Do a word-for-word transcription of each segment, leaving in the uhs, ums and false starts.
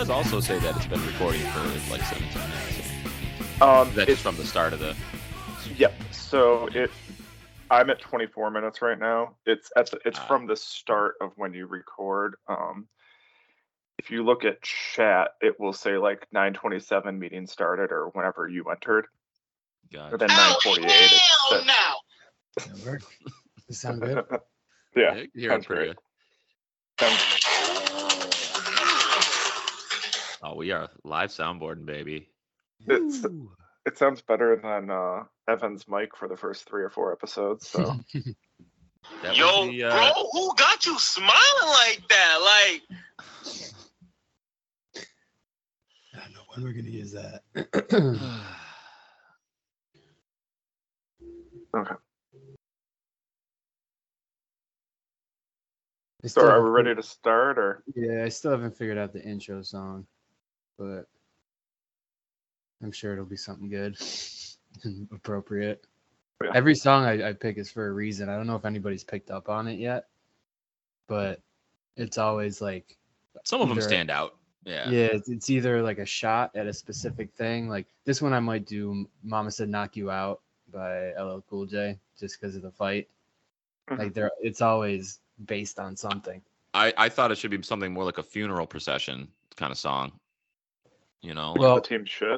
does also say that it's been recording for like seventeen minutes. Um, That's just from the start of the. Yep. So it, I'm at twenty-four minutes right now. It's at the, it's Ah. from the start of when you record. Um, if you look at chat, it will say like nine twenty-seven meeting started or whenever you entered. Gotcha. And then nine forty-eight. Hell It, no! That work? Does it sound good? yeah. you hear it sounds pretty great. good. Sounds- Oh, we are live soundboarding, baby. It's, Woo. it sounds better than uh, Evan's mic for the first three or four episodes. So That Yo, was the, uh, bro, who got you smiling like that? Like, I don't know when we're gonna use that. okay. I So still are haven't we ready to start or? fig- Yeah, I still haven't figured out the intro song, but I'm sure it'll be something good and appropriate. Yeah. Every song I, I pick is for a reason. I don't know if anybody's picked up on it yet, but it's always like, some of them either- stand out. Yeah. yeah, it's, it's either like a shot at a specific thing. Like this one, I might do "Mama Said Knock You Out" by L L Cool J, just because of the fight. Mhm. Like there, it's always based on something. I, I thought it should be something more like a funeral procession kind of song. You know? Like, Well, The team shit.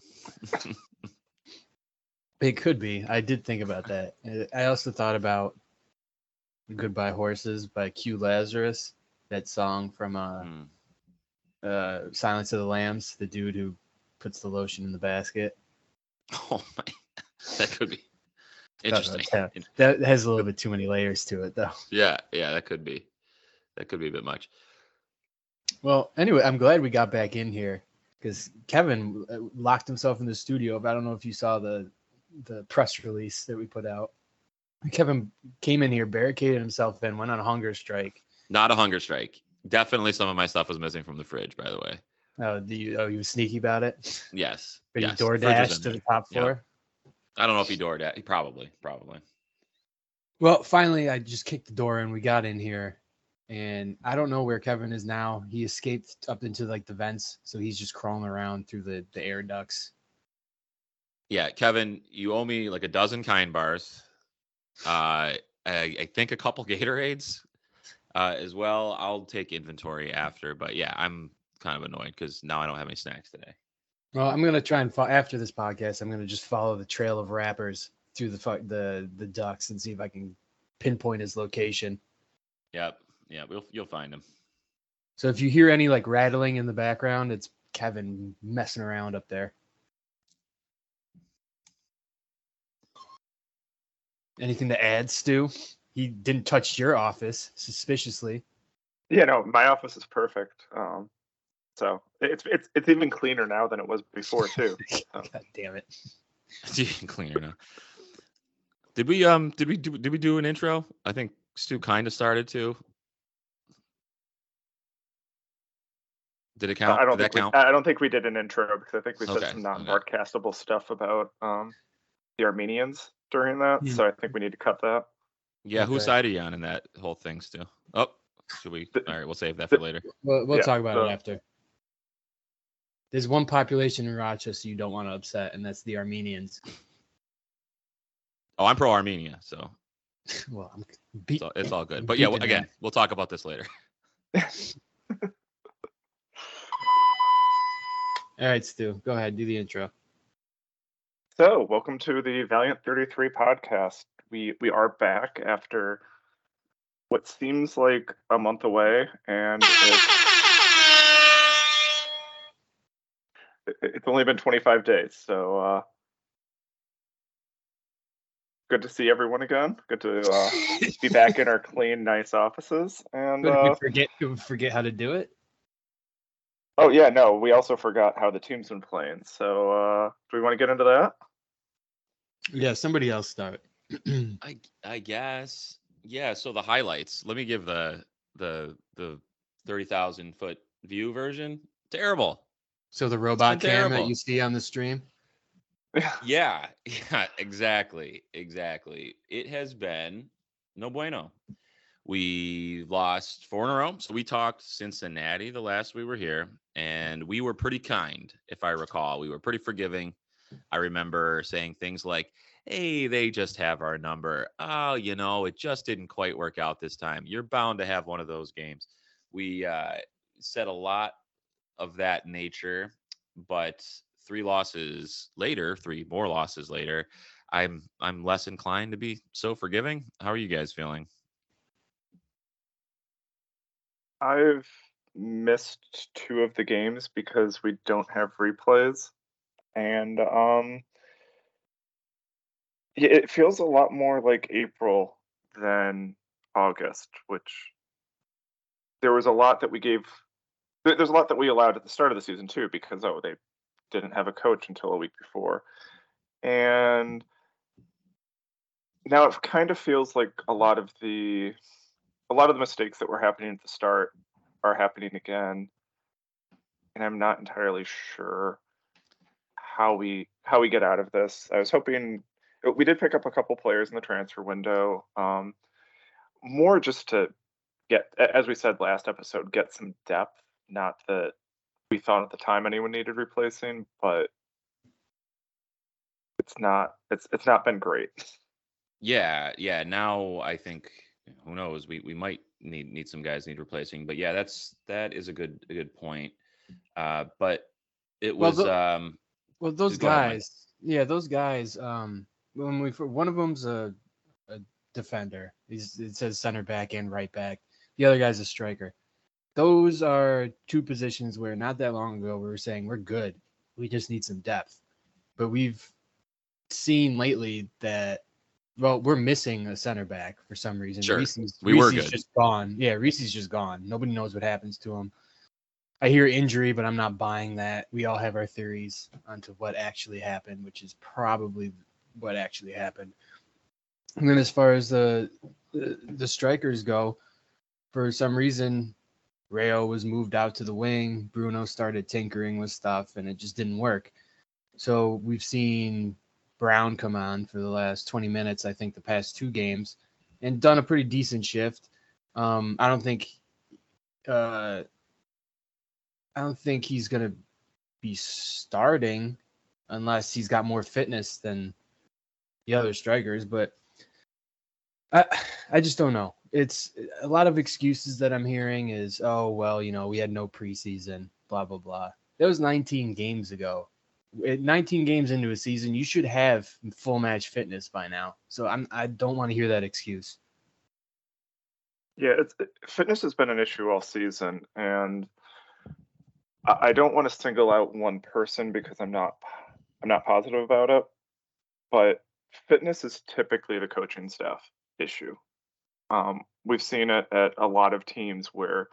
it could be. I did think about that. Uh, I also thought about "Goodbye Horses" by Q Lazarus, that song from uh, hmm. uh, Silence of the Lambs, the dude who puts the lotion in the basket. Oh my, that could be interesting. Yeah, that has a little bit too many layers to it, though. Yeah, yeah, that could be. That could be a bit much. Well, anyway, I'm glad we got back in here because Kevin uh, locked himself in the studio. But I don't know if you saw the the press release that we put out. Kevin came in here, barricaded himself in, went on a hunger strike. Not a hunger strike. Definitely some of my stuff was missing from the fridge, by the way. Oh, do you, oh, you was sneaky about it? Yes. But yes. you door Fridge was dashed in to there. the top Yeah. floor? I don't know if he door dashed. He probably, probably. Well, finally, I just kicked the door and we got in here. And I don't know where Kevin is now. He escaped up into like the vents. So he's just crawling around through the, the air ducts. Yeah, Kevin, you owe me like a dozen Kind bars. Uh, I, I think a couple Gatorades uh, as well. I'll take inventory after. But yeah, I'm kind of annoyed because now I don't have any snacks today. Well, I'm gonna try and fo- after this podcast, I'm gonna just follow the trail of rappers through the fu- the the ducks and see if I can pinpoint his location. Yep. Yeah, we'll, you'll find him. So if you hear any like rattling in the background, it's Kevin messing around up there. Anything to add, Stu? He didn't touch your office suspiciously. Yeah, no, my office is perfect. Um, so it's it's it's even cleaner now than it was before too. So. God damn it! Even cleaner now. Did we um did we do did we do an intro? I think Stu kind of started to. Did it count? I don't did think that we, count? I don't think we did an intro because I think we said Okay, some okay. non-broadcastable stuff about um the Armenians during that. Yeah. So I think we need to cut that. Yeah, whose Okay. side are you on in that whole thing, Stu? Oh, should we? The- All right, we'll save that the- for later. We'll, we'll Yeah, talk about the- it after. There's one population in Rochester you don't want to upset, and that's the Armenians. Oh, I'm pro Armenia, so Well, I'm beat. it's all, it's all good. I'm But yeah, beeping well, again, that. we'll talk about this later. All right, Stu, go ahead, do the intro. So welcome to the Valiant thirty-three podcast. We we are back after what seems like a month away, and it's, it- it's only been twenty-five days. So uh, good to see everyone again. Good to uh, be back in our clean, nice offices. And What, did we uh, forget did we forget how to do it? oh yeah, no, we also forgot how the team's been playing. So uh, do we want to get into that? Yeah, somebody else start. I I guess. Yeah, so the highlights. Let me give the the the thirty thousand foot view version. Terrible. So the robot been cam that terrible. you see on the stream. Yeah, yeah, exactly. Exactly. It has been no bueno. We lost four in a row. So we talked Cincinnati the last we were here, and we were pretty kind, if I recall. We were pretty forgiving. I remember saying things like, hey, they just have our number. Oh, you know, it just didn't quite work out this time. You're bound to have one of those games. We uh, said a lot of that nature, but three losses later, three more losses later, I'm I'm less inclined to be so forgiving. How are you guys feeling? I've missed two of the games because we don't have replays, and um, yeah, it feels a lot more like April than August, which there was a lot that we gave. there- There's a lot that we allowed at the start of the season too, because oh, they didn't have a coach until a week before, and now it kind of feels like a lot of the a lot of the mistakes that were happening at the start are happening again, and I'm not entirely sure how we how we get out of this. I was hoping uh, we did pick up a couple players in the transfer window, um, more just to get, a- as we said last episode, get some depth. Not that we thought at the time anyone needed replacing, but it's not it's it's not been great. Yeah, yeah. Now I think who knows? We we might need need some guys need replacing. But yeah, that's that is a good a good point. Uh, but it Well, was the, um. well, those Go ahead, Mike. guys, yeah, those guys. Um, when we one of them's a, a defender. He's it says center back and right back. The other guy's a striker. Those are two positions where not that long ago we were saying we're good. We just need some depth. But we've seen lately that well, we're missing a center back for some reason. Sure. Reese's, We were Reese's good. just gone. Yeah, Reese's just gone. Nobody knows what happens to him. I hear injury, but I'm not buying that. We all have our theories onto what actually happened, which is probably what actually happened. And then as far as the the, the strikers go, for some reason, Rayo was moved out to the wing. Bruno started tinkering with stuff, and it just didn't work. So we've seen Brown come on for the last twenty minutes, I think the past two games, and done a pretty decent shift. Um, I don't think uh, I don't think he's gonna be starting unless he's got more fitness than the other strikers, but I I just don't know. It's a lot of excuses that I'm hearing is, oh well, you know, we had no preseason, blah blah blah. That was nineteen games ago. At nineteen games into a season, you should have full match fitness by now. So I'm I don't want to hear that excuse. Yeah, it's fitness has been an issue all season, and I I don't want to single out one person because I'm not I'm not positive about it, but fitness is typically the coaching staff issue. Um, we've seen it at a lot of teams where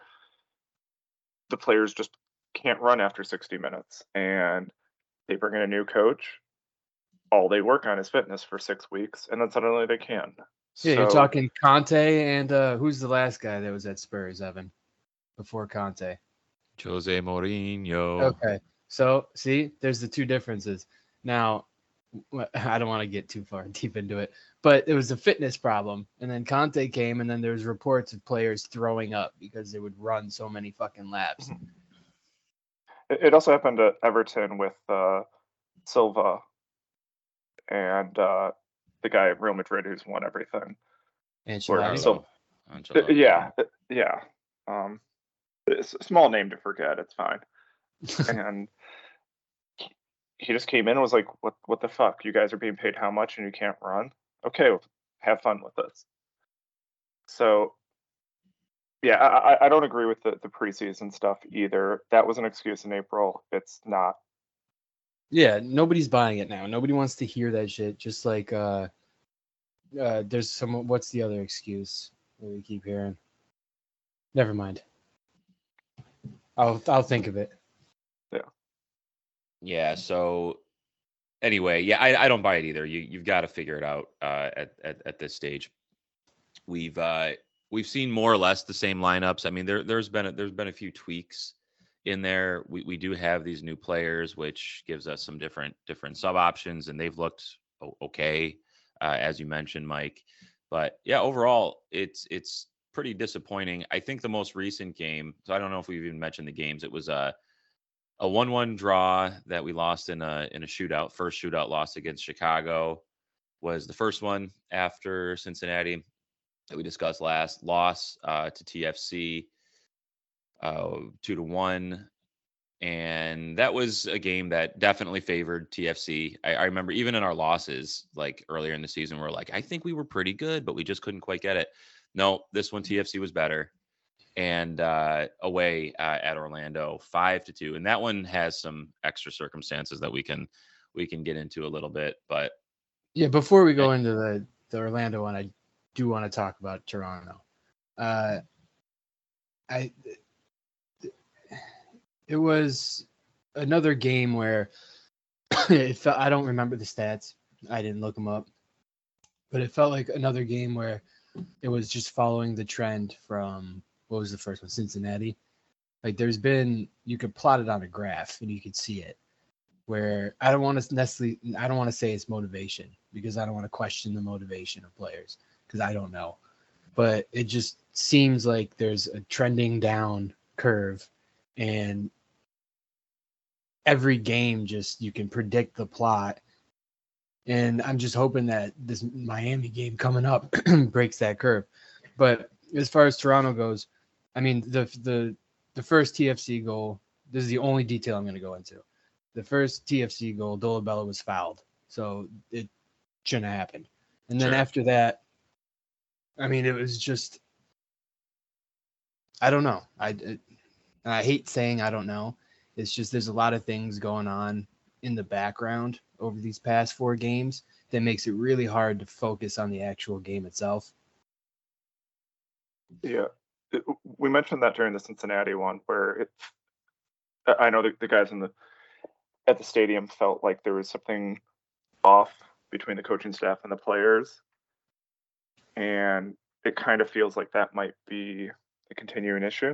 the players just can't run after sixty minutes, and they bring in a new coach. All they work on is fitness for six weeks, and then suddenly they can. Yeah, you're So talking Conte and uh, who's the last guy that was at Spurs, Evan, before Conte? Jose Mourinho. Okay. So, see, there's the two differences. Now, w- I don't want to get too far deep into it, but it was a fitness problem. And then Conte came, and then there's reports of players throwing up because they would run so many fucking laps. it, it also happened at Everton with uh, Silva and uh, the guy at Real Madrid who's won everything. Where Ancelotti. Sil- Ancelotti. Uh, yeah, uh, yeah. Um, it's a small name to forget. It's fine. And he- he just came in and was like, "What? What the fuck? You guys are being paid how much and you can't run? Okay, well, have fun with this." So yeah, I, I- I don't agree with the, the preseason stuff either. That was an excuse in April. It's not. Yeah, nobody's buying it now. Nobody wants to hear that shit. Just like uh, uh, there's some. What's the other excuse that we keep hearing? Never mind. I'll I'll think of it. Yeah. So anyway, yeah, I, I don't buy it either. You you've got to figure it out uh, at, at at this stage. We've uh, we've seen more or less the same lineups. I mean, there there's been a, there's been a few tweaks in there. We we do have these new players, which gives us some different different sub options, and they've looked o- okay, uh, as you mentioned, Mike. But yeah, overall, it's it's pretty disappointing. I think the most recent game, so I don't know if we've even mentioned the games. It was a a one one draw that we lost in a in a shootout. First shootout loss against Chicago was the first one after Cincinnati that we discussed last. Loss uh, to T F C uh, two to one. And that was a game that definitely favored T F C. I, I remember even in our losses, like earlier in the season, we we're like, I think we were pretty good, but we just couldn't quite get it. No, this one T F C was better. And uh, away uh, at Orlando, five to two, and that one has some extra circumstances that we can we can get into a little bit. But yeah, before we go into the the Orlando one, I do want to talk about Toronto. Uh, I. It was another game where it felt, I don't remember the stats. I didn't look them up. But it felt like another game where it was just following the trend from, what was the first one? Cincinnati. Like there's been, you could plot it on a graph and you could see it. Where I don't want to necessarily, I don't want to say it's motivation because I don't want to question the motivation of players because I don't know. But it just seems like there's a trending down curve and every game just you can predict the plot, and I'm just hoping that this Miami game coming up breaks that curve. But as far as Toronto goes, I mean the the the first T F C goal, this is the only detail I'm going to go into. The first T F C goal, Dolabella was fouled, so it shouldn't have happened. And then Sure. after that, I mean it was just, I don't know. I it, I hate saying I don't know. It's just there's a lot of things going on in the background over these past four games that makes it really hard to focus on the actual game itself. Yeah, it, we mentioned that during the Cincinnati one, where it. I know the, the guys in the at the stadium felt like there was something off between the coaching staff and the players, and it kind of feels like that might be a continuing issue.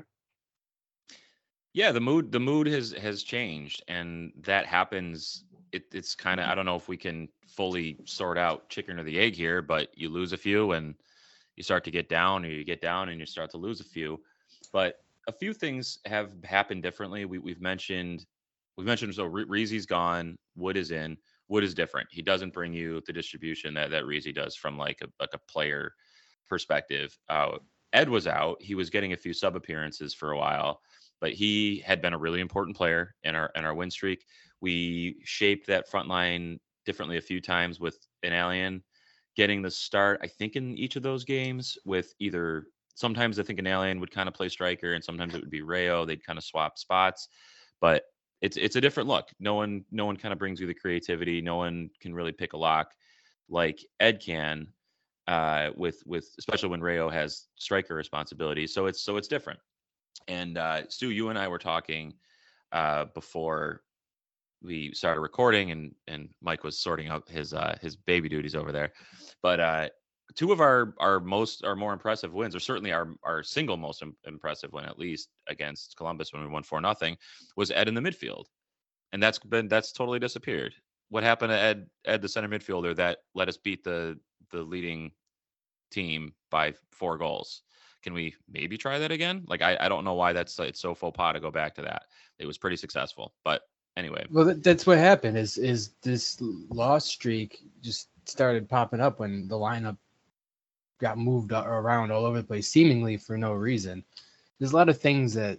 yeah, the mood the mood has has changed, and that happens. It, it's kind of, I don't know if we can fully sort out chicken or the egg here, but you lose a few and you start to get down, or you get down and you start to lose a few. But a few things have happened differently. We, we've mentioned we've mentioned so Re- Reezy's gone, Wood is in. Wood is different. He doesn't bring you the distribution that that Reezy does from like a like a player perspective. Uh, Ed was out. He was getting a few sub appearances for a while, but he had been a really important player in our in our win streak. We shaped that front line differently a few times with an alien getting the start, I think, in each of those games with either sometimes I think an alien would kind of play striker and sometimes it would be Rayo. They'd kind of swap spots, but it's it's a different look. No one no one kind of brings you the creativity. No one can really pick a lock like Ed can, uh, with with especially when Rayo has striker responsibilities. So it's so it's different. And uh, Stu, you and I were talking uh, before we started recording, and and Mike was sorting out his uh, his baby duties over there. But uh, two of our our most our more impressive wins, or certainly our our single most im- impressive win, at least against Columbus when we won four nothing, was Ed in the midfield, and that's been that's totally disappeared. What happened to Ed Ed the center midfielder that let us beat the the leading team by four goals? Can we maybe try that again? Like I, I don't know why that's it's so faux pas to go back to that. It was pretty successful, but anyway. Well, that, that's what happened. Is is this loss streak just started popping up when the lineup got moved a- around all over the place, seemingly for no reason. There's a lot of things that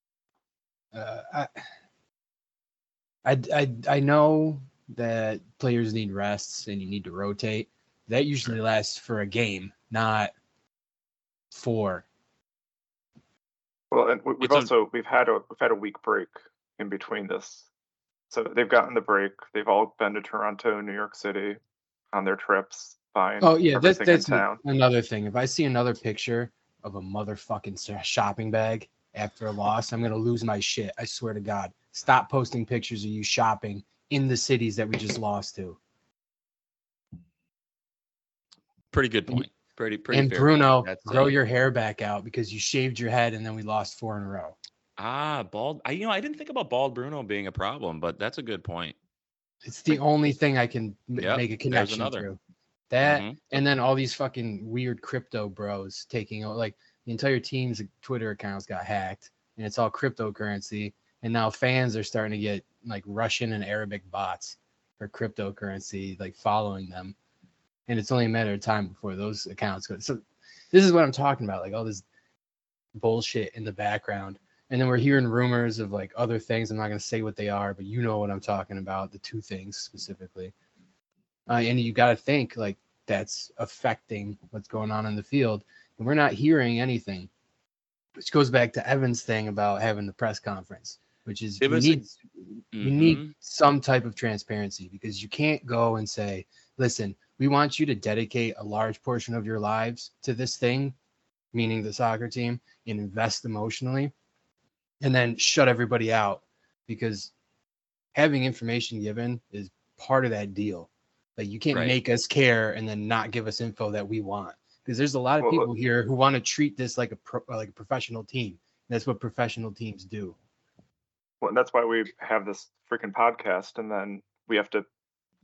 uh, I, I I I know that players need rests and you need to rotate. That usually lasts for a game, not four. Well, and we- we've It's a- also we've had a we've had a week break in between this, so they've gotten the break. They've all been to Toronto, New York City, on their trips, buying Oh yeah, that's everything that's in town. another thing. If I see another picture of a motherfucking sa- shopping bag after a loss, I'm gonna lose my shit. I swear to God. Stop posting pictures of you shopping in the cities that we just lost to. Pretty good point. Pretty pretty And fair Bruno, point. That's, grow uh, your hair back out because you shaved your head and then we lost four in a row. ah bald. I you know I didn't think about bald Bruno being a problem, but that's a good point. It's the only thing I can m- Yep, make a there's connection another. to. That Mhm. and then all these fucking weird crypto bros taking over. Like the entire team's Twitter accounts got hacked, and it's all cryptocurrency. And now fans are starting to get like Russian and Arabic bots for cryptocurrency, like following them. And it's only a matter of time before those accounts go. So this is what I'm talking about, like all this bullshit in the background. And then we're hearing rumors of like other things. I'm not going to say what they are, but you know what I'm talking about, the two things specifically. Uh, and you got to think like that's affecting what's going on in the field. And we're not hearing anything, which goes back to Evan's thing about having the press conference, which is It you was a- need, you need Mhm. some type of transparency, because you can't go and say, listen, we want you to dedicate a large portion of your lives to this thing, meaning the soccer team, and invest emotionally, and then shut everybody out, because having information given is part of that deal. Like you can't Right. make us care and then not give us info that we want, because there's a lot of Well, people here who want to treat this like a pro, like a professional team. That's what professional teams do. Well, and that's why we have this freaking podcast, and then we have to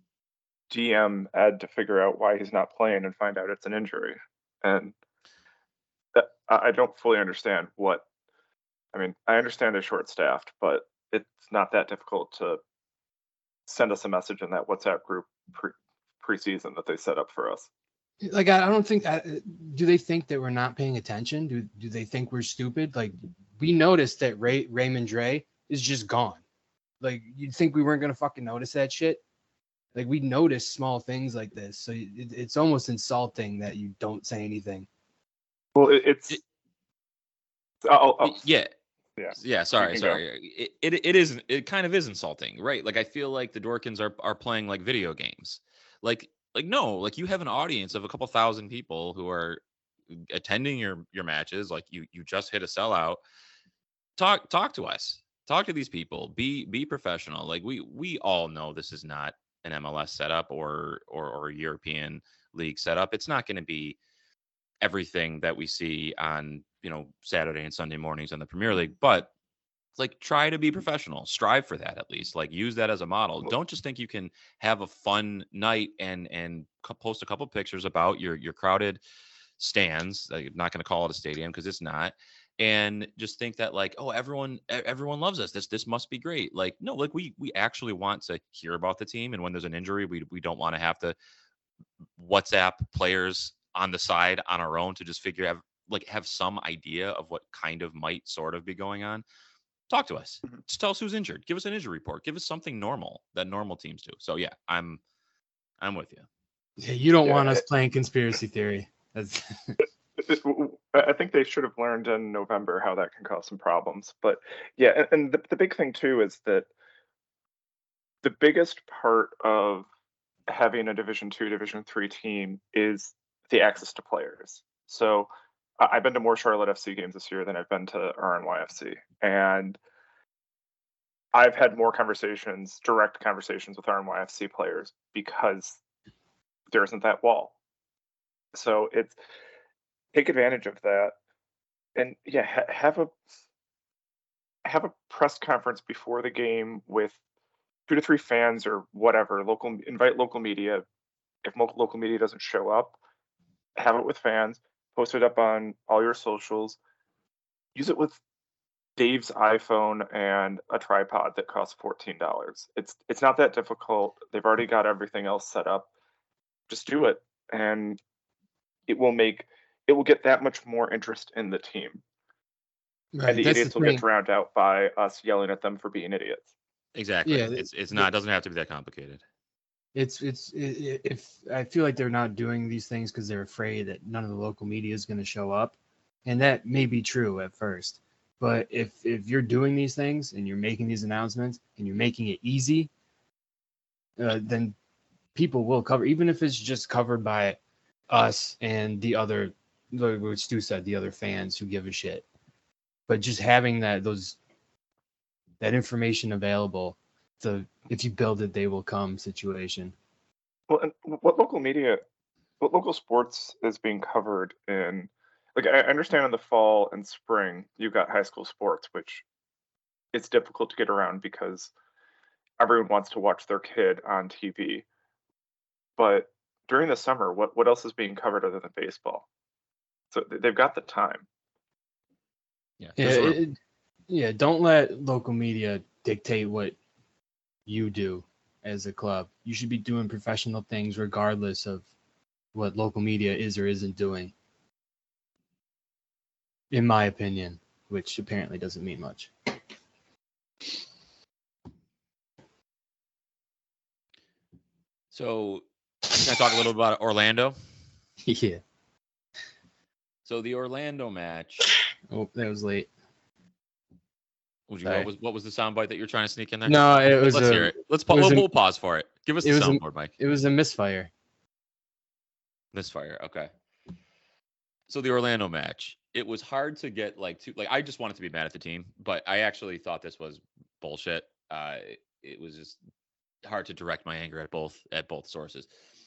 D M Ed to figure out why he's not playing and find out it's an injury. And that, I I don't fully understand what. I mean, I understand they're short-staffed, but it's not that difficult to send us a message in that WhatsApp group pre preseason that they set up for us. Like I, I don't think. I, do they think that we're not paying attention? Do do they think we're stupid? Like we noticed that Ray, Raymond Dre is just gone. Like you'd think we weren't gonna fucking notice that shit. Like we notice small things like this, so it, it's almost insulting that you don't say anything. Well, it, it's. It- I'll, I'll, Yeah. Yeah. Yeah. Sorry. can go. Sorry. It, it it is it kind of is insulting, right? Like I feel like the Dorkins are are playing like video games. Like like no, like you have an audience of a couple thousand people who are attending your your matches. Like you you just hit a sellout. Talk talk to us. Talk to these people. Be be professional. Like we we all know this is not an M L S setup or or or a European league setup. It's not going to be everything that we see on, you know, Saturday and Sunday mornings in the Premier League, but it's like try to be professional, strive for that, at least like use that as a model. Don't just think you can have a fun night and and co- post a couple pictures about your your crowded stands. Like, I'm not going to call it a stadium because it's not, and just think that like, oh, everyone e- everyone loves us, this this must be great. Like no, like we we actually want to hear about the team, and when there's an injury, we we don't want to have to WhatsApp players on the side on our own to just figure out, like, have some idea of what kind of might sort of be going on. Talk to us. Mhm. Just tell us who's injured. Give us an injury report. Give us something normal that normal teams do. So yeah, I'm I'm with you. Yeah, you don't Yeah, want us it- playing conspiracy theory. That's it- I think they should have learned in November how that can cause some problems. But yeah, and, and the, the big thing too is that the biggest part of having a Division two, Division three team is the access to players. So I- I've been to more Charlotte F C games this year than I've been to R N Y F C, and I've had more conversations, direct conversations with R N Y F C players because there isn't that wall. So it's take advantage of that, and yeah, ha- have a have a press conference before the game with two to three fans or whatever. Local invite local media. If mo- local media doesn't show up, have it with fans. Post it up on all your socials. Use it with Dave's iPhone and a tripod that costs fourteen dollars. It's it's not that difficult. They've already got everything else set up. Just do it, and it will make it will get that much more interest in the team. right. And the That's idiots the will thing. get drowned out by us yelling at them for being idiots. Exactly. Yeah, it's it's the- not. It doesn't have to be that complicated. It's it's i- i- if I feel like they're not doing these things because they're afraid that none of the local media is going to show up, and that may be true at first. But if if you're doing these things and you're making these announcements and you're making it easy, uh, then people will cover, even if it's just covered by us and the other, like what Stu said, the other fans who give a shit. But just having that those that information available, the if you build it, they will come situation. Well, and what local media, what local sports is being covered in, like I understand in the fall and spring you've got high school sports, which it's difficult to get around because everyone wants to watch their kid on T V. But during the summer, what what else is being covered other than baseball? So th- they've got the time. Yeah. Yeah, there's room. it, yeah. Don't let local media dictate what you do as a club. You should be doing professional things regardless of what local media is or isn't doing. In my opinion, which apparently doesn't mean much. So, can I talk a little about Orlando? Yeah. So the Orlando match. Oh, that was late. Would you, Sorry. what was what was the soundbite that you're trying to sneak in there? No, it was Let's a, hear it. Let's pa- it was we'll, a- we'll pause for it. Give us it the was a- soundboard, Mike. It was a misfire. Misfire. Okay. So the Orlando match. It was hard to get like to like. I just wanted to be mad at the team, but I actually thought this was bullshit. Uh, it, it was just hard to direct my anger at both at both sources.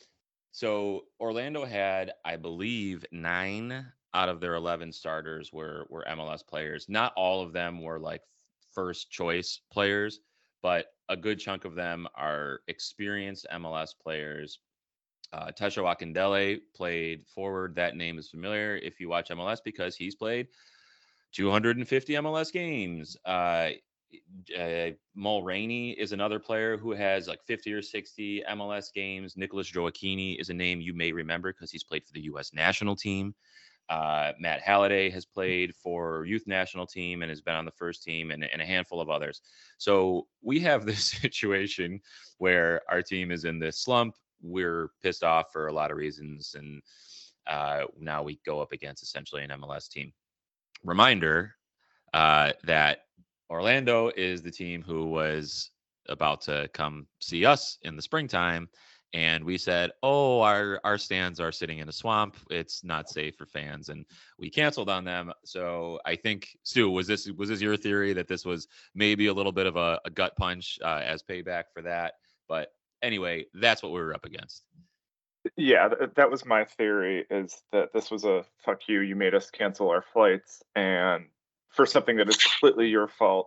So Orlando had, I believe, nine out of their eleven starters were were M L S players. Not all of them were like first choice players, but a good chunk of them are experienced M L S players. Uh, Tesho Akindele played forward. That name is familiar if you watch M L S because he's played two hundred fifty M L S games. Uh, uh, Mulraney is another player who has like fifty or sixty M L S games. Nicholas Joachini is a name you may remember because he's played for the U S national team. Uh, Matt Halliday has played for youth national team and has been on the first team, and, and a handful of others. So we have this situation where our team is in this slump. We're pissed off for a lot of reasons, and uh, now we go up against essentially an M L S team. Reminder uh, that Orlando is the team who was about to come see us in the springtime. And we said, oh, our, our stands are sitting in a swamp. It's not safe for fans. And we canceled on them. So I think, Stu, was this was this your theory that this was maybe a little bit of a, a gut punch uh, as payback for that? But anyway, that's what we were up against. Yeah, th- that was my theory, is that this was a fuck you, you made us cancel our flights, and for something that is completely your fault.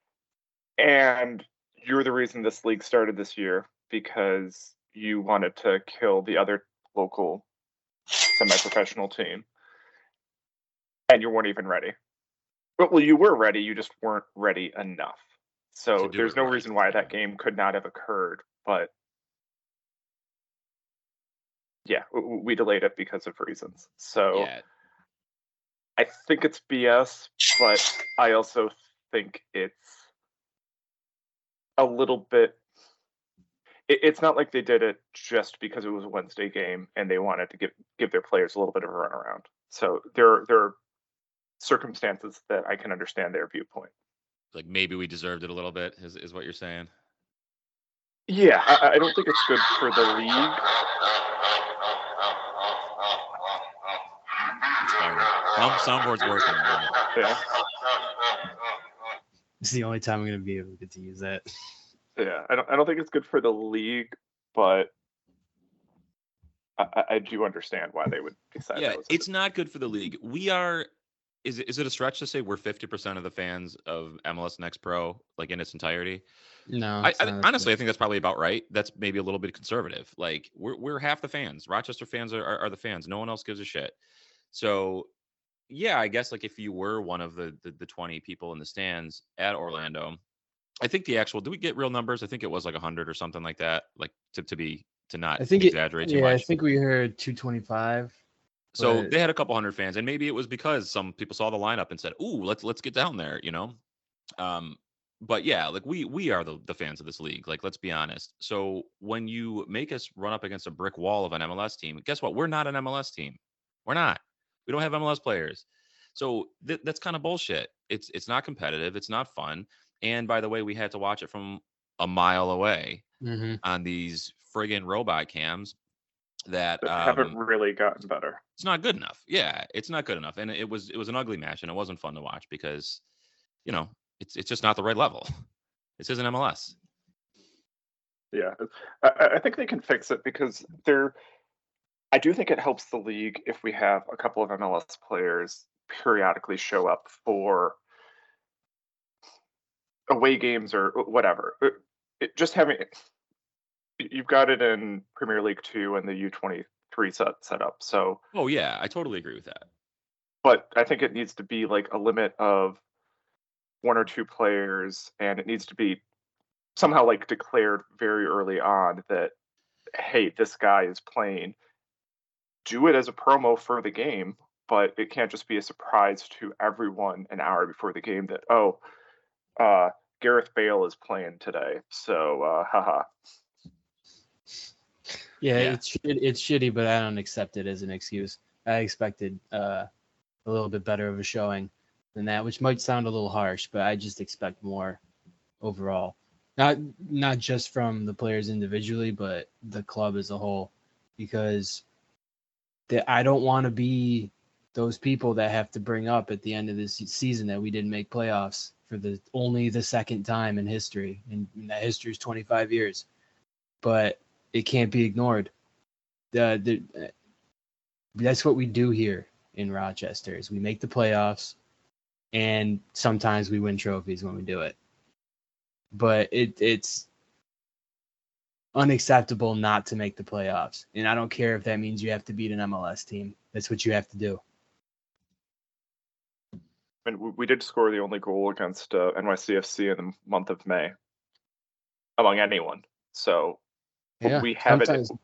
And you're the reason this league started this year, because you wanted to kill the other local semi-professional team. And you weren't even ready. But, well, you were ready, you just weren't ready enough. So To do there's it no right, reason why yeah. that game could not have occurred. But yeah, w- w- we delayed it because of reasons. So Yeah. I think it's B S, but I also think it's a little bit. It, it's not like they did it just because it was a Wednesday game and they wanted to give give their players a little bit of a runaround. So there there are circumstances that I can understand their viewpoint. Like maybe we deserved it a little bit, is, is what you're saying. Yeah, I, I don't think it's good for the league. It's fine. Sound, soundboard's working. Yeah, It's the only time I'm going to be able to get to use that. yeah. I don't I don't think it's good for the league, but I, I- I do understand why they would decide. Yeah, that was a it's not good for the league. We are. Is it, is it a stretch to say we're fifty percent of the fans of M L S Next Pro, like in its entirety? No, I, it's I not. honestly, I think that's probably about right. That's maybe a little bit conservative. Like we're we're half the fans. Rochester fans are, are, are the fans. No one else gives a shit. So yeah, I guess like if you were one of the, the the twenty people in the stands at Orlando, I think the actual. Do we get real numbers? I think it was like a hundred or something like that. Like to to be to not I think it, exaggerate too yeah, I much. think we heard two twenty-five. So but- they had a couple hundred fans, and maybe it was because some people saw the lineup and said, "Ooh, let's let's get down there," you know. Um, but yeah, like we we are the the fans of this league. Like let's be honest. So when you make us run up against a brick wall of an M L S team, guess what? We're not an M L S team. We're not. We don't have M L S players. So th- that's kind of bullshit. It's it's not competitive. It's not fun. And by the way, we had to watch it from a mile away Mhm. on these friggin' robot cams that that um, haven't really gotten better. it's not good enough. Yeah, it's not good enough, and it was it was an ugly match, and it wasn't fun to watch because, you know, it's it's just not the right level. This isn't M L S. Yeah, I, I think they can fix it because they're. I do think it helps the league if we have a couple of M L S players periodically show up for away games or whatever. It, it, just having you've got it in Premier League Two and the U twenty-three set set up. So Oh yeah, I totally agree with that. but I think it needs to be like a limit of one or two players, and it needs to be somehow like declared very early on that, hey, this guy is playing. Do it as a promo for the game, but it can't just be a surprise to everyone an hour before the game that, oh, uh, Gareth Bale is playing today. So, uh, haha. Yeah, Yeah. it's it's shitty, but I don't accept it as an excuse. I expected uh, a little bit better of a showing than that, which might sound a little harsh, but I just expect more overall. Not not just from the players individually, but the club as a whole, because the, I don't want to be those people that have to bring up at the end of this season that we didn't make playoffs for the only the second time in history, and that history is twenty-five years. But it can't be ignored. The, the, that's what we do here in Rochester is we make the playoffs, and sometimes we win trophies when we do it. But it, it's unacceptable not to make the playoffs. And I don't care if that means you have to beat an M L S team. That's what you have to do. I mean, we, we did score the only goal against uh, N Y C F C in the month of May among anyone. So Yeah, we have sometimes. it.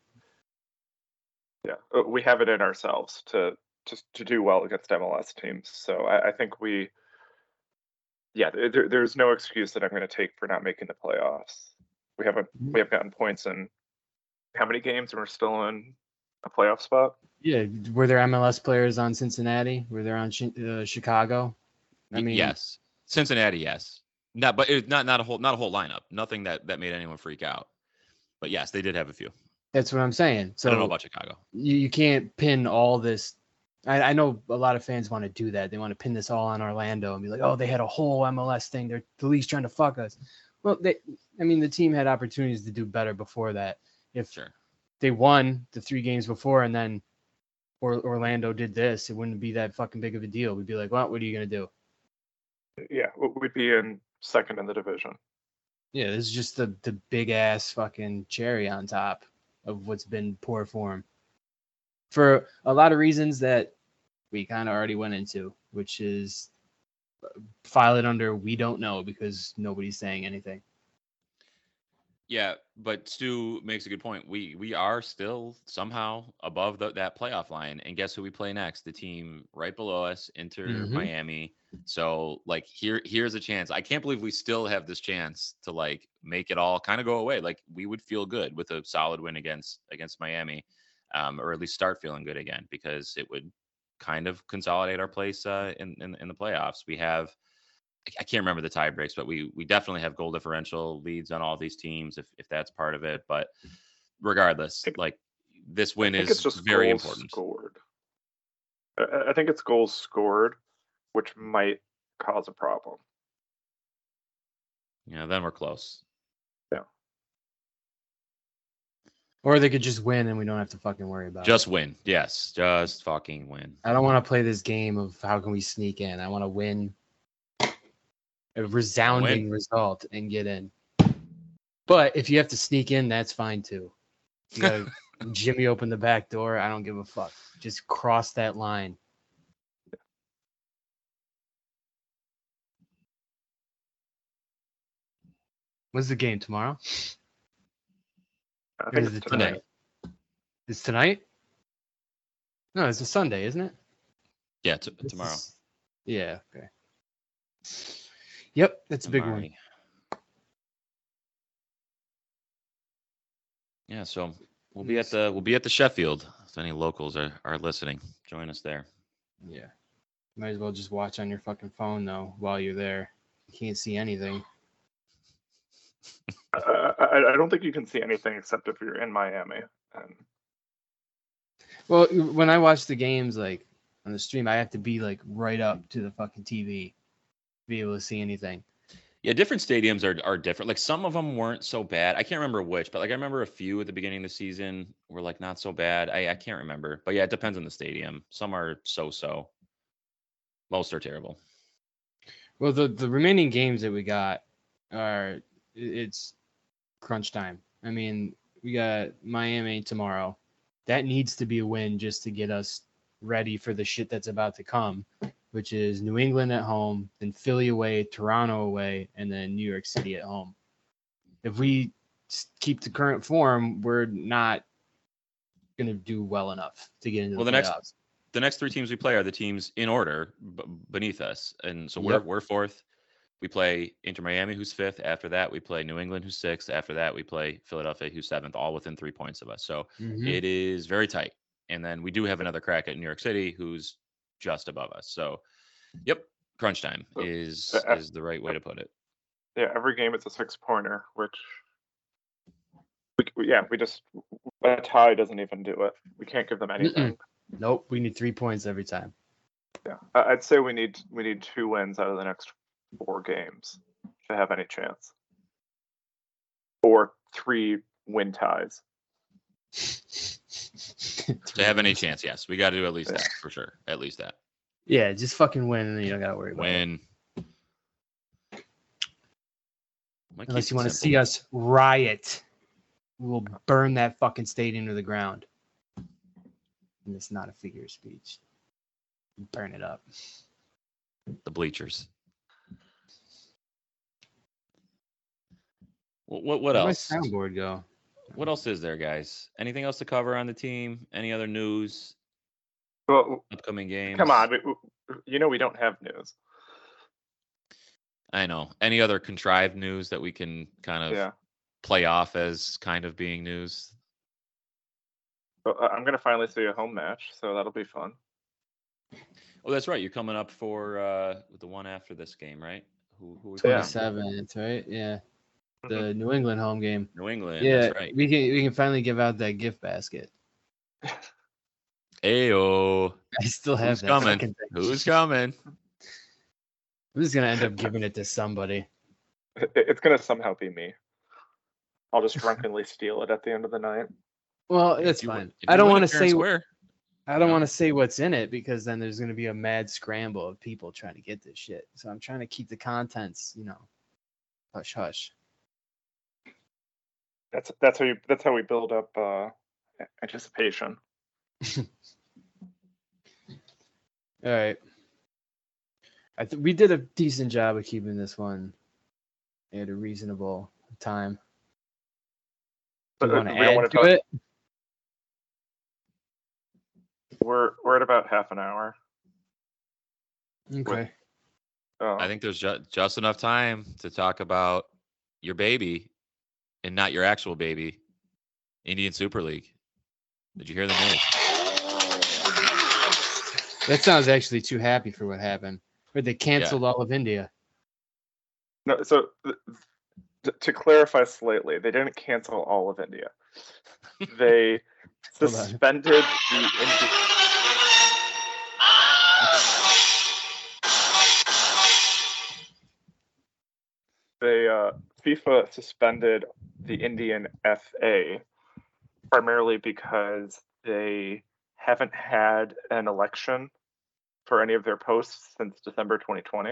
Yeah, uh, we have it in ourselves to to to do well against M L S teams. So I, I think we, yeah, there, there's no excuse that I'm going to take for not making the playoffs. We haven't we have gotten points in how many games, and we're still in a playoff spot. Yeah, were there M L S players on Cincinnati? Were there on uh, Chicago? I mean, yes, Cincinnati, yes. Not, but it, not not a whole not a whole lineup. Nothing that that made anyone freak out. But yes, they did have a few. that's what I'm saying. So I don't know about Chicago. You, you can't pin all this. I, I know a lot of fans want to do that. They want to pin this all on Orlando and be like, oh, they had a whole M L S thing. They're the league's trying to fuck us. Well, they, I mean, the team had opportunities to do better before that. If Sure. they won the three games before and then or, Orlando did this, it wouldn't be that fucking big of a deal. We'd be like, well, what are you going to do? Yeah, we'd be in second in the division. Yeah, this is just the, the big ass fucking cherry on top of what's been poor form for a lot of reasons that we kind of already went into, which is file it under we don't know because nobody's saying anything. Yeah, but Stu makes a good point. We we are still somehow above the, that playoff line, and guess who we play next? The team right below us, Inter Mhm. Miami. So like here here's a chance. I can't believe we still have this chance to like make it all kind of go away. Like we would feel good with a solid win against against Miami, um, or at least start feeling good again because it would kind of consolidate our place uh, in, in in the playoffs. We have. I can't remember the tie breaks, but we we definitely have goal differential leads on all these teams if if that's part of it. But regardless, think- like this win I think is it's just very goals important. scored. I, I think it's goals scored, which might cause a problem. Yeah, then we're close. Yeah. Or they could just win and we don't have to fucking worry about Just it. win. Yes, just fucking win. I don't want to play this game of how can we sneak in. I want to win a resounding Win. result and get in. But if you have to sneak in, that's fine too. You gotta Jimmy open the back door. I don't give a fuck. Just cross that line. When's the game tomorrow? I Or think is it's it tonight. tonight? It's tonight? No, it's a Sunday, isn't it? Yeah, t- This tomorrow. is- Yeah, okay. Yep, that's a big one. Tomorrow. Yeah, so we'll be at the we'll be at the Sheffield. If any locals are, are listening, join us there. Yeah. Might as well just watch on your fucking phone though while you're there. You can't see anything. I, I, I don't think you can see anything except if you're in Miami. And Well, when I watch the games like on the stream, I have to be like right up to the fucking T V to be able to see anything. Yeah, different stadiums are are different. Like some of them weren't so bad. I can't remember which, but like I remember a few at the beginning of the season were like not so bad. I I can't remember, but yeah, it depends on the stadium. Some are so so. Most are terrible. Well, the the remaining games that we got are it's crunch time. I mean, we got Miami tomorrow. That needs to be a win just to get us ready for the shit that's about to come, which is New England at home, then Philly away, Toronto away, and then New York City at home. If we keep the current form, we're not going to do well enough to get into Well, the, the playoffs. next the next three teams we play are the teams in order b- beneath us, and so we're Yep. we're fourth. We play Inter Miami, who's fifth. After that, we play New England, who's sixth. After that, we play Philadelphia, who's seventh, all within three points of us. So Mhm. it is very tight. And then we do have another crack at New York City, who's just above us. So, yep, crunch time So, is uh, is the right way to put it. Yeah, every game it's a six pointer, which we, we- yeah, we just a tie doesn't even do it. We can't give them anything. Nope, we need three points every time. Yeah, I- I'd say we need we need two wins out of the next four games to have any chance, or three win ties. To have any chance, yes, we got to do at least that for sure. At least that. Yeah, just fucking win, and then you don't got to worry about it. Win. Might Unless keep you it want to simple. see us riot, we will burn that fucking stadium to the ground. And it's not a figure of speech. Burn it up. The bleachers. What what, what Where'd my else? soundboard go? What else is there, guys? Anything else to cover on the team? Any other news? Well, Upcoming games? come on, we, we- you know we don't have news. I know. Any other contrived news that we can kind of Yeah, play off as kind of being news? but uh, I'm gonna finally see a home match, so that'll be fun. Oh, that's right. You're coming up for uh, the one after this game, right? Who, who are we Yeah. playing? twenty-seventh, right? Yeah. Mhm. The New England home game. New England. Yeah, That's right. we can we can finally give out that gift basket. Ayo. I still have Who's that coming? fucking thing. Who's coming? I'm just gonna end up giving it to somebody. It- It's gonna somehow be me. I'll just drunkenly steal it at the end of the night. Well, If that's you- fine. if I you don't win want to it fair and say square. I don't No. want to say what's in it because then there's going to be a mad scramble of people trying to get this shit. So I'm trying to keep the contents, you know, hush hush. That's that's how you that's how we build up uh, anticipation. All right. I th- we did a decent job of keeping this one at a reasonable time. Do But you uh, want to we don't add want to to talk. it? We're we're at about half an hour. Okay. Uh, I think there's ju- just enough time to talk about your baby and not your actual baby, Indian Super League. Did you hear the news? That sounds actually too happy for what happened. Where they canceled all of India. no, so th- th- to clarify slightly, they didn't cancel all of India. They Hold on. suspended the Indi- they uh, FIFA suspended the Indian F A primarily because they haven't had an election for any of their posts since December twenty twenty.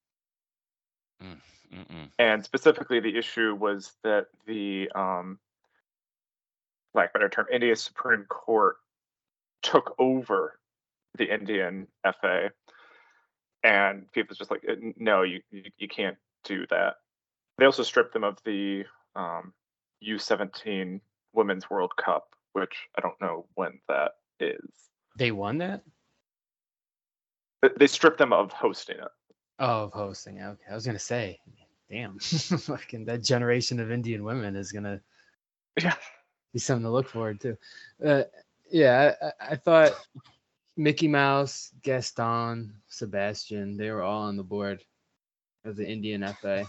Mm-mm. And specifically, the issue was that the, um, lack of a better term, India's Supreme Court took over the Indian F A, and people's just like, "Uh, no, you, you you can't do that. They also stripped them of the um, U seventeen Women's World Cup, which I don't know when that is. They won that? They- They stripped them of hosting it. Oh, of hosting. Okay. I was gonna say, damn, fucking that generation of Indian women is gonna Yeah. be something to look forward to. Uh, yeah, I, I- I thought Mickey Mouse, Gaston, Sebastian, they were all on the board of the Indian F A.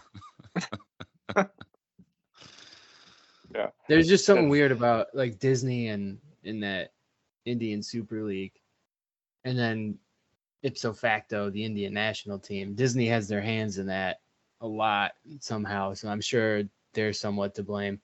Yeah. There's just something It's- weird about like Disney and in that Indian Super League, and then ipso facto the Indian national team. Disney has their hands in that a lot somehow, so I'm sure they're somewhat to blame.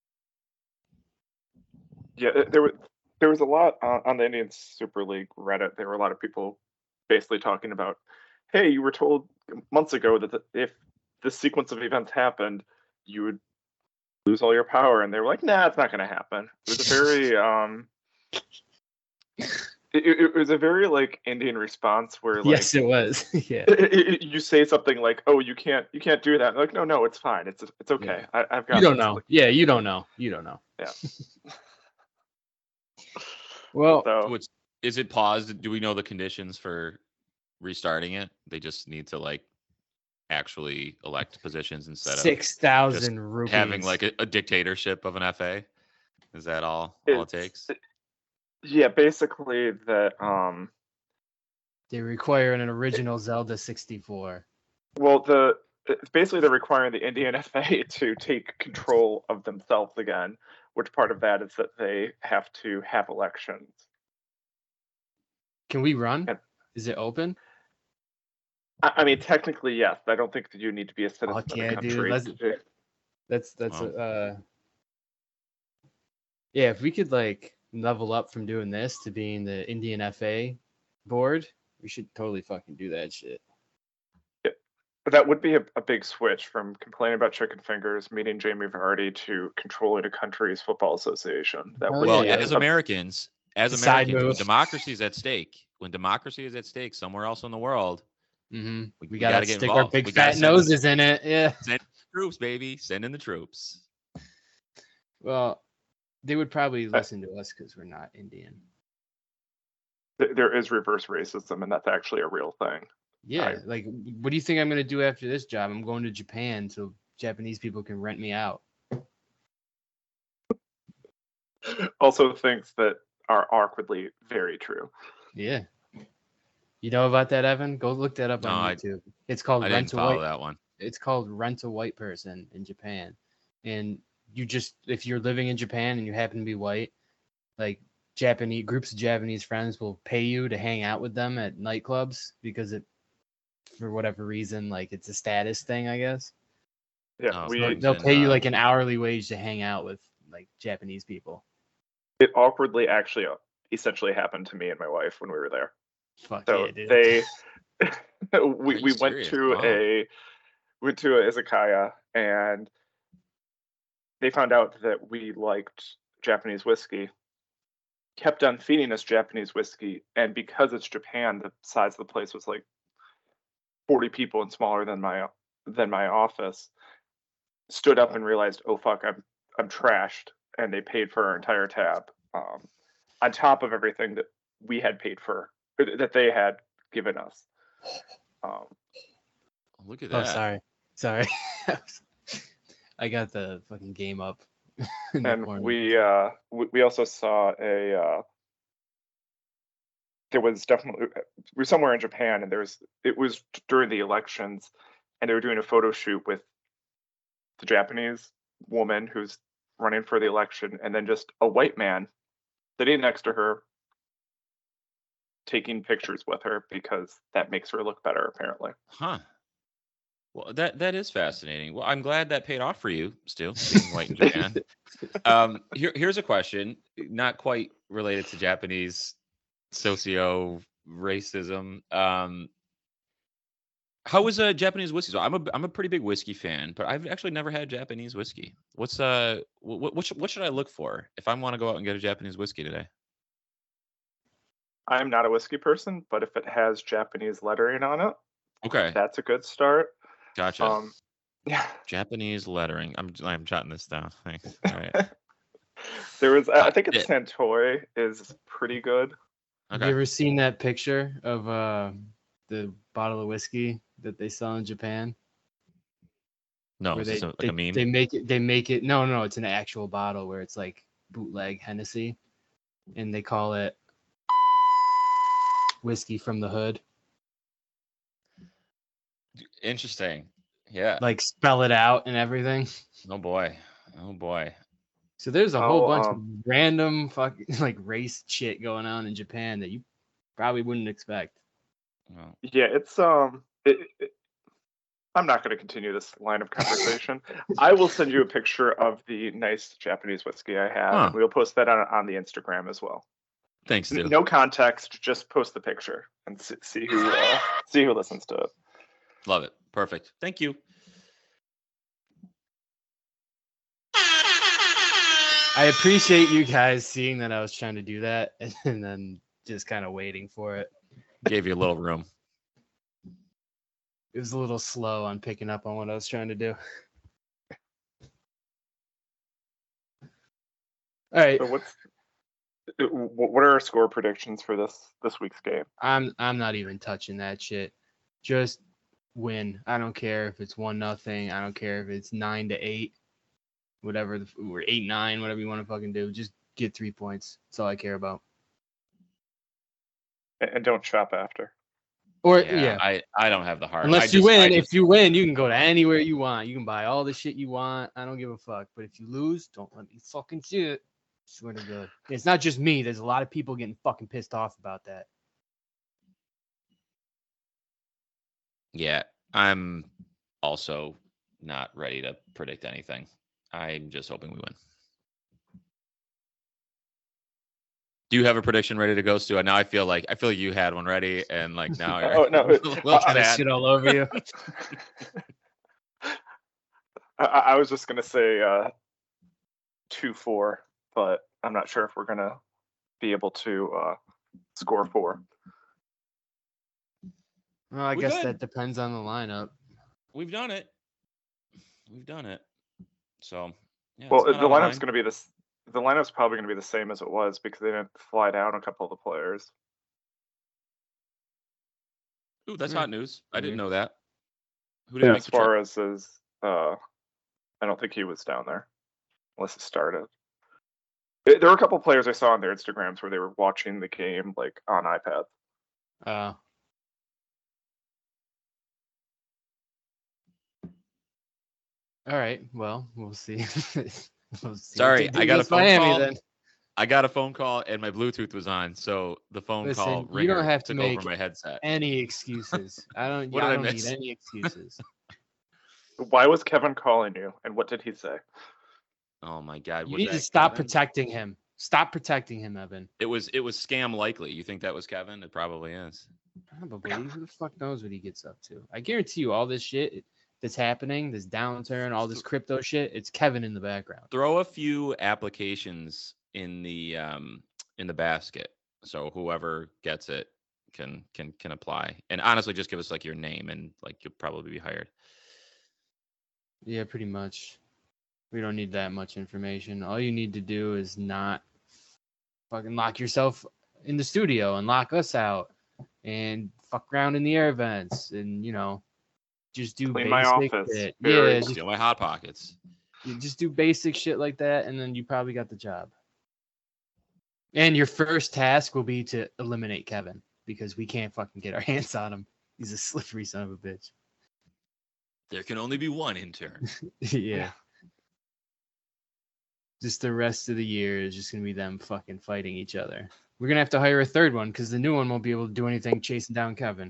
Yeah, th- there was there was a lot on, on the Indian Super League Reddit. There were a lot of people basically talking about, hey, you were told months ago that the, if this sequence of events happened, you would lose all your power, and they were like, nah, it's not going to happen. It was a very um, It, it, it was a very like Indian response where like Yes, it was. Yeah. it- it- you say something like, "Oh, you can't, you can't do that." And like, no, no, it's fine. It's it's okay. I, I've got. You don't this." know. Like, Yeah, you don't know. You don't know. yeah. Well, So What's is it paused? Do we know the conditions for restarting it? They just need to like actually elect positions instead of six thousand rupees. having like a, a dictatorship of an F A. Is that all? All it it's- takes? yeah, basically that. Um, They require an original Zelda sixty-four. well, the it's basically they're requiring the Indian F A to take control of themselves again. Which part of that is that they have to have elections. Can we run? Yep. Is it open? I, I mean, technically, yes. I don't think that you need to be a citizen Fuck of yeah, the dude, country. let's- to- That's that's Wow. a, uh yeah. If we could like level up from doing this to being the Indian F A board, we should totally fucking do that shit. But that would be a, a big switch from complaining about chicken fingers, meeting Jamie Vardy, to controlling a country's football association. That Hell would Well, be yeah. as a- Americans, as It's a side Americans, when move. democracy is at stake, when democracy is at stake somewhere else in the world, Mm-hmm. we, We, we gotta, gotta get stick our involved. big We gotta fat send the- noses in it. Yeah. troops, baby, send in the troops. Well, they would probably listen to us because we're not Indian. th- there is reverse racism, and that's actually a real thing. Yeah. I- Like, what do you think I'm gonna do after this job? I'm going to Japan so Japanese people can rent me out. Also, things that are awkwardly very true. Yeah. You know about that, Evan? Go look that up No, on I- YouTube. It's called I didn't Rent a follow White. that one. It's called Rent a White Person in Japan. And you just, if you're living in Japan and you happen to be white, like Japanese groups of Japanese friends will pay you to hang out with them at nightclubs because it, for whatever reason, like it's a status thing, I guess. Yeah, Oh, we so- They'll and, pay you uh, like an hourly wage to hang out with like Japanese people. it awkwardly actually uh, essentially happened to me and my wife when we were there. Fuck So yeah, dude. they Are we you we went serious? to Wow. a went to a izakaya, and they found out that we liked Japanese whiskey. Kept on feeding us Japanese whiskey, and because it's Japan, the size of the place was like forty people and smaller than my than my office. Stood up and realized, oh fuck, I'm I'm trashed, and they paid for our entire tab, um, on top of everything that we had paid for, that they had given us. Um, Look at Oh, that. sorry. Sorry. I got the fucking game up. in the and corner. we uh we, we also saw a uh there was definitely we were somewhere in Japan, and there was it was during the elections, and they were doing a photo shoot with the Japanese woman who's running for the election, and then just a white man sitting next to her taking pictures with her because that makes her look better, apparently. Huh. Well, that that is fascinating. Well, I'm glad that paid off for you, Stu, being white in Japan. um, here, here's a question, not quite related to Japanese socio racism. Um, how is a Japanese whiskey? So I'm a I'm a pretty big whiskey fan, but I've actually never had Japanese whiskey. What's uh what what, should, what should I look for if I want to go out and get a Japanese whiskey today? I'm not a whiskey person, but if it has Japanese lettering on it, Okay, that's a good start. gotcha. Um, yeah. Japanese lettering. I'm I'm jotting this down. Thanks. All right. There was, I I Uh, think it's yeah. Santoy is pretty good. Have Okay. you ever seen that picture of uh, the bottle of whiskey that they sell in Japan? No, where is they, this a, like they, a meme? they make it they make it no no it's an actual bottle where it's like bootleg Hennessy, and they call it whiskey from the hood. Interesting. Yeah. Like spell it out and everything. Oh boy. Oh boy. So there's a whole Oh, bunch um, of random fucking like race shit going on in Japan that you probably wouldn't expect. Well, Yeah, it's um. It, it, I'm not going to continue this line of conversation. I will send you a picture of the nice Japanese whiskey I have, Huh. and we'll post that on on the Instagram as well. thanks, Stu. No context, just post the picture and see, see who uh, see who listens to it. Love it. Perfect. Thank you. I appreciate you guys seeing that I was trying to do that, and then just kind of waiting for it. Gave you a little room. It was a little slow on picking up on what I was trying to do. All right. So what's what are our score predictions for this this week's game? I'm I'm not even touching that shit. Just win. I don't care if it's one nothing. I don't care if it's nine to eight, whatever, the, or eight nine, whatever you want to fucking do. Just get three points. That's all I care about. And, and don't shop after. Or Yeah, yeah, I, I don't have the heart. unless I you just- win. I just- If you win, you can go to anywhere you want. You can buy all the shit you want. I don't give a fuck. But if you lose, don't let me fucking see it. Swear to God. It's not just me. There's a lot of people getting fucking pissed off about that. Yeah, I'm also not ready to predict anything. I'm just hoping we win. Do you have a prediction ready to go, Stu? Now I feel like I feel like you had one ready, and like now you're Oh, no, it- a little Trying to sad. shit all over you. I, I was just gonna say uh, two four, but I'm not sure if we're gonna be able to uh, score four. Well, I We guess could. that depends on the lineup. We've done it. We've done it. So yeah. Well, it's the not out of lineup's line. gonna be this. The lineup's probably gonna be the same as it was because they didn't fly down a couple of the players. Ooh, that's Yeah. hot news. I didn't Mhm. know that. Who did Yeah, make as the trip? far as is, uh, I don't think he was down there unless it started. There there were a couple players I saw on their Instagrams where they were watching the game like on iPad. Uh, all right. Well, we'll see. We'll see Sorry, what they I do got a against phone Miami call. then. I got a phone call and my Bluetooth was on, so the phone Listen, call you ringer don't have to took make over my headset. Any excuses? I don't. What I did I don't need miss? any excuses. Why was Kevin calling you, and what did he say? Oh my God! You was need to that stop Kevin? protecting him. Stop protecting him, Evan. It was it was scam likely. You think that was Kevin? It probably is. Probably. Who the fuck knows what he gets up to? I guarantee you, all this shit that's happening, this downturn, all this crypto shit, it's Kevin in the background. Throw a few applications in the um in the basket, so whoever gets it can can can apply. And honestly, just give us like your name and like you'll probably be hired. Yeah, pretty much. We don't need that much information. All you need to do is not fucking lock yourself in the studio and lock us out and fuck around in the air vents and, you know, just do Clean my basic office. shit. Very Yeah, just, Steal my hot pockets. you just do basic shit like that and then you probably got the job. And your first task will be to eliminate Kevin because we can't fucking get our hands on him. He's a slippery son of a bitch. There can only be one intern. Yeah. Just the rest of the year is just gonna be them fucking fighting each other. We're gonna have to hire a third one because the new one won't be able to do anything chasing down Kevin.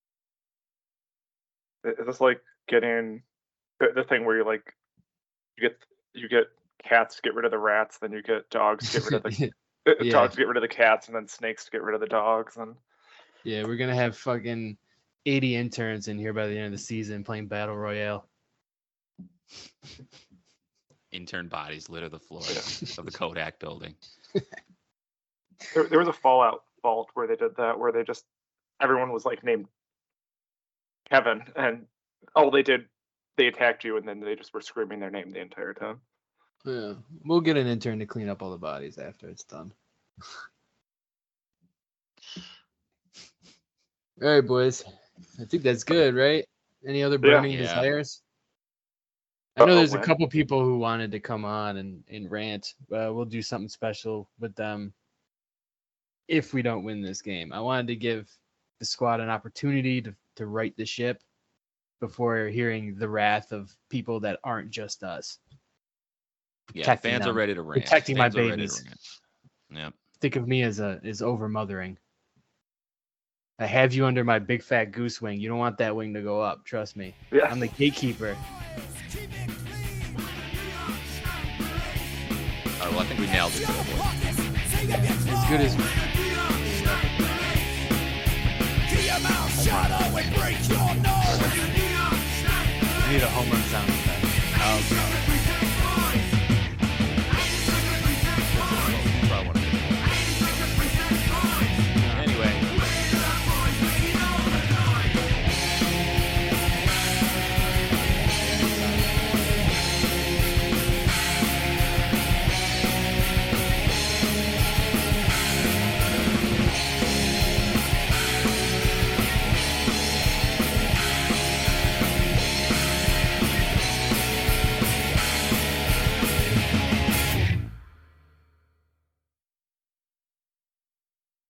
Is this like getting the, the thing where you like you get you get cats to get rid of the rats, then you get dogs to get rid of the uh, Yeah. dogs to get rid of the cats, and then snakes to get rid of the dogs, and Yeah, we're gonna have fucking eighty interns in here by the end of the season playing Battle Royale. Intern bodies litter the floor of the Kodak building. there, there was a Fallout vault where they did that, where they just everyone was like named Kevin, and all they did they attacked you, and then they just were screaming their name the entire time. Yeah, we'll get an intern to clean up all the bodies after it's done. All right, boys. I think that's good, right? Any other Yeah. burning Yeah. desires? I know Uh-oh, there's a man. couple people who wanted to come on and, and rant. Uh, we'll do something special with them if we don't win this game. I wanted to give the squad an opportunity to, to right the ship before hearing the wrath of people that aren't just us. Yeah, Protecting fans them. are ready to rant. Protecting my Fans are ready to babies. rant. Yeah. Think of me as a as over mothering. I have you under my big fat goose wing. You don't want that wing to go up. Trust me. Yeah, I'm the gatekeeper. All right, well, I think we nailed it today, boys. As good as I need a home run sound effect. Um,